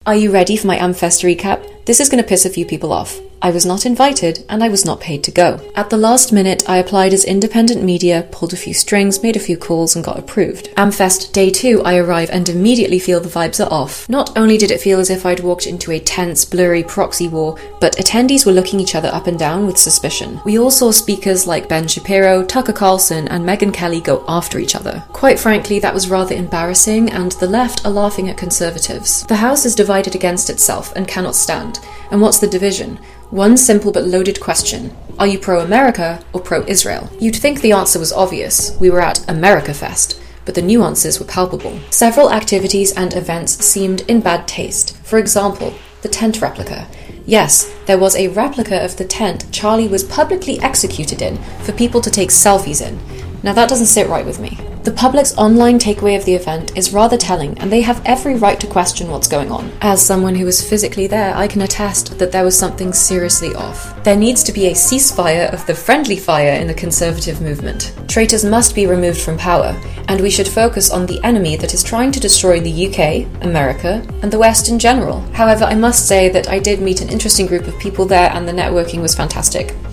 Are you ready for my Amfest recap? This is going to piss a few people off. I was not invited, and I was not paid to go. At the last minute, I applied as independent media, pulled a few strings, made a few calls, and got approved. Amfest Day 2, I arrive and immediately feel the vibes are off. Not only did it feel as if I'd walked into a tense, blurry proxy war, but attendees were looking each other up and down with suspicion. We all saw speakers like Ben Shapiro, Tucker Carlson, and Megyn Kelly go after each other. Quite frankly, that was rather embarrassing, and the left are laughing at conservatives. The House is divided against itself and cannot stand. And what's the division? One simple but loaded question. Are you pro-America or pro-Israel? You'd think the answer was obvious. We were at America Fest, but the nuances were palpable. Several activities and events seemed in bad taste. For example, the tent replica. Yes, there was a replica of the tent Charlie was publicly executed in for people to take selfies in. Now that doesn't sit right with me. The public's online takeaway of the event is rather telling, and they have every right to question what's going on. As someone who was physically there, I can attest that there was something seriously off. There needs to be a ceasefire of the friendly fire in the conservative movement. Traitors must be removed from power, and we should focus on the enemy that is trying to destroy the UK, America, and the West in general. However, I must say that I did meet an interesting group of people there, and the networking was fantastic.